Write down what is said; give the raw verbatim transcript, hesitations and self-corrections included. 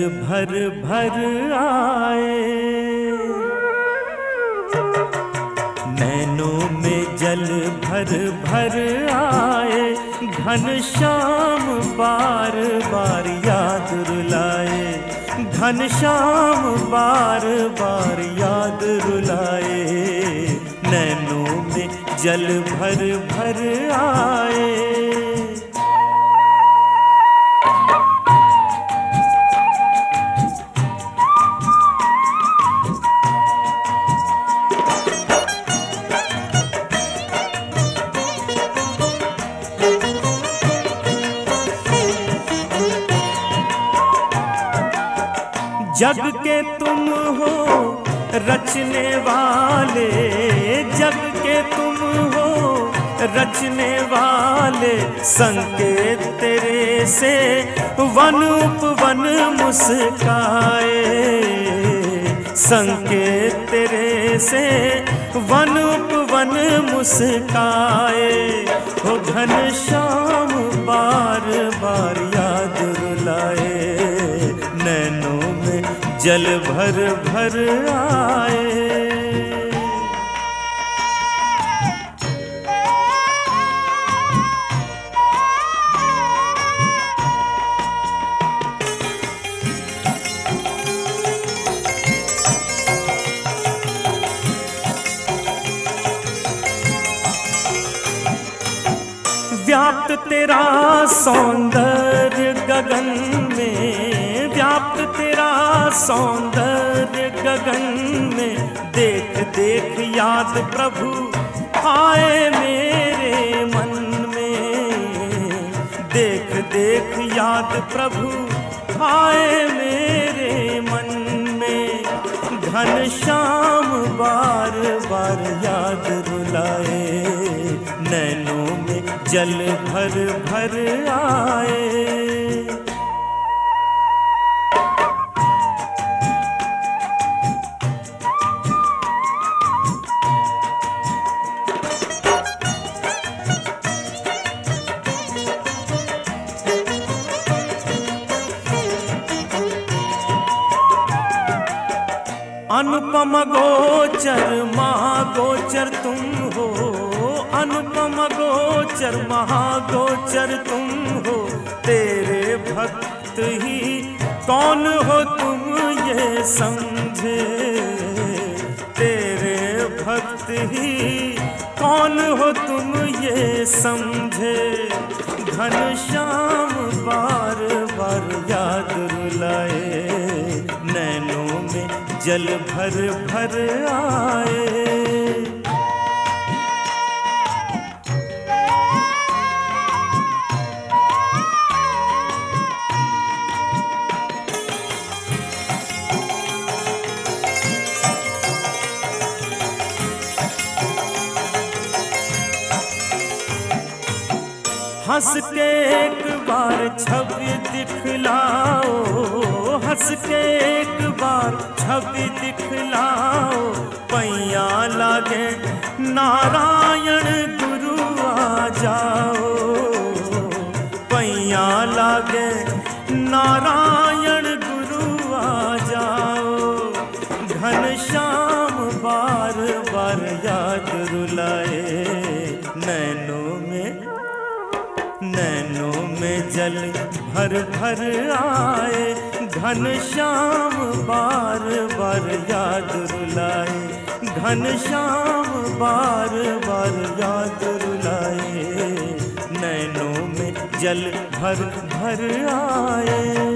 भर भर आए, नैनों में जल भर भर आए, घनश्याम बार बार याद रुलाए, घनश्याम बार बार याद रुलाए, नैनों में जल भर भर आए। जग के तुम हो रचने वाले, जग के तुम हो रचने वाले, संकेत तेरे से वन उपवन मुस्काए, संकेत तेरे से वन उपवन मुस्काए, हो घनश्याम बार बार याद रुलाए, नैनों में जल भर भर आए। व्याप्त तेरा सौंदर्य गगन में, व्याप्त तेरा सौंदर्य गगन में, देख देख याद प्रभु आए मेरे मन में, देख देख याद प्रभु आए मेरे मन में, घनश्याम बार बार याद रुलाए, नैनों में जल भर भर आए। अनुपम गोचर महागोचर तुम हो, अनुपम गोचर महागोचर तुम हो, तेरे भक्त ही कौन हो तुम ये समझे, तेरे भक्त ही कौन हो तुम ये समझे, घनश्याम बार बार याद रुलाए, नैनों में जल भर भर आए। हंस के एक बार छवि दिखलाओ, हंस के एक बार छवि दिखलाओ, पैया लागे नारायण गुरु आ जाओ, पैया लागे नारायण गुरु आ जाओ, घनश्याम बार बार याद रुलाए, नैनों में नैनों में जल भर भर आए, घनश्याम बार बार याद रुलाए, घनश्याम बार बार याद रुलाए, नैनों में जल भर भर आए।